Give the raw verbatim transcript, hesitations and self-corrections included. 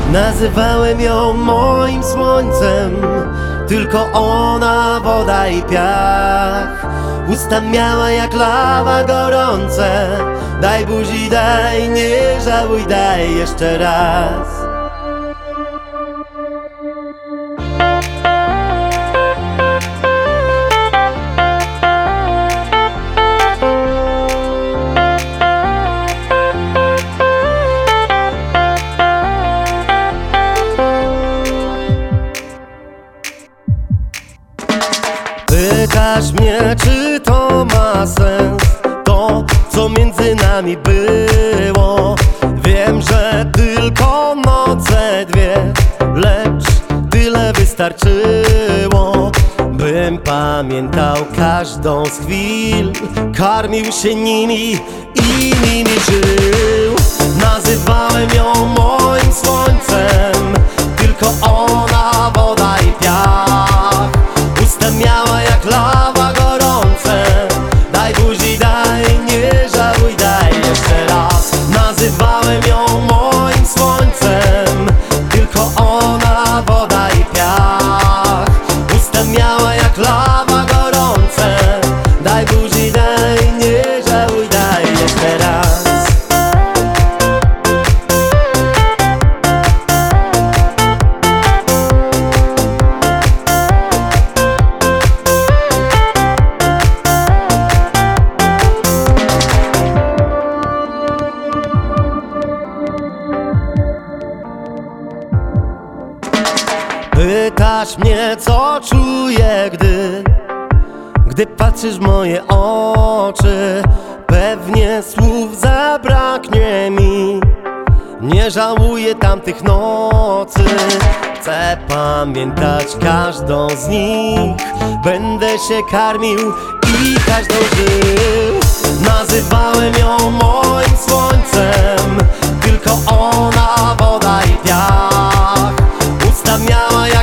Nazywałem ją moim słońcem, tylko ona woda i piach. Usta miała jak lawa gorące. Daj buzi, daj, nie żałuj, daj jeszcze raz. Pytasz mnie, czy to ma sens, to co między nami było. Wiem, że tylko noce dwie, lecz tyle wystarczyło, bym pamiętał każdą z chwil, karmił się nimi i nimi żył. Nazywałem ją moim słońcem, tylko ona woda i piach. Usta miała jak lawa gorące. Daj buzi, daj, nie żałuj, daj jeszcze raz. Nazywałem ją moim słońcem, tylko ona woda i piach. Usta miała jak lawa gorące. Daj buzi, daj, nie żałuj, daj jeszcze raz. Pytasz mnie, co czuję, gdy Gdy patrzysz w moje oczy. Pewnie słów zabraknie mi, nie żałuję tamtych nocy. Chcę pamiętać każdą z nich, będę się karmił i każdą żył. Nazywałem ją moim słońcem, tylko ona woda i piach. Usta miała jak